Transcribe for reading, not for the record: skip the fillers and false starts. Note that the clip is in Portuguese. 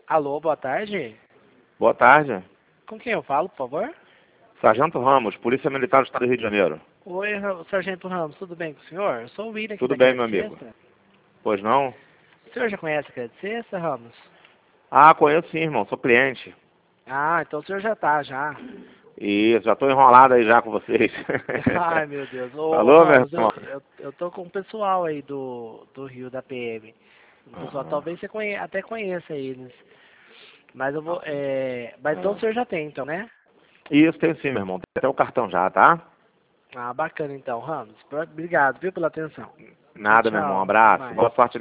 Alô, boa tarde. Boa tarde. Com quem eu falo, por favor? Sargento Ramos, Polícia Militar do Estado do Rio de Janeiro. Oi, Sargento Ramos, tudo bem com o senhor? Eu sou o William aqui Tudo da bem, meu Crédito amigo? Sexta. Pois não? O senhor já conhece a Crédito Sexta, Ramos? Ah, conheço sim, irmão. Sou cliente. Ah, então o senhor já tá, já. E já estou enrolado aí já com vocês. Ai, meu Deus. Ô, Falou, meu Ramos, irmão? eu tô com o pessoal aí do Rio, da PM. O pessoal, Ah, talvez você até conheça eles. Mas eu vou, mas então o senhor já tem, então, né? Isso, tem sim, meu irmão. Tem até o cartão já, tá? Ah, bacana então, Ramos. Obrigado, viu, pela atenção. Tchau, Nada, meu irmão. Um tchau. Até abraço. mais. Boa sorte.